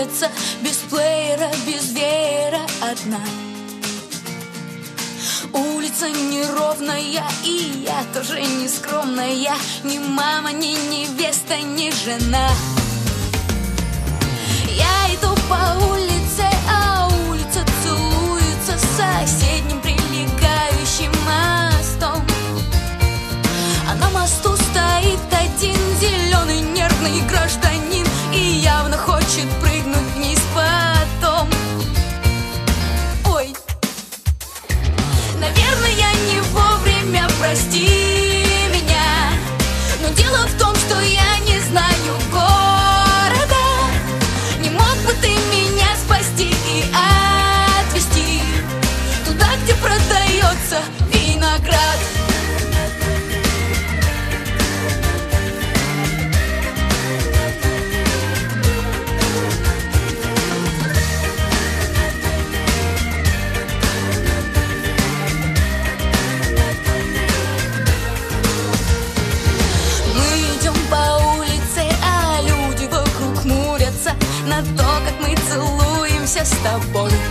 целуется, без плеера, без веера, одна. Улица неровная, и я тоже не скромная, ни мама, ни невеста, ни жена. Я иду по улице, а улица целуется с соседним прилегающим мостом. А на мосту стоит один зеленый нервный гражданин и явно хочет прыгнуть вниз потом. Ой, наверное, я не вовремя, прости меня, но дело в том, что я не знаю города. Не мог бы ты меня спасти и отвезти туда, где продается виноград? На то, как мы целуемся с тобой.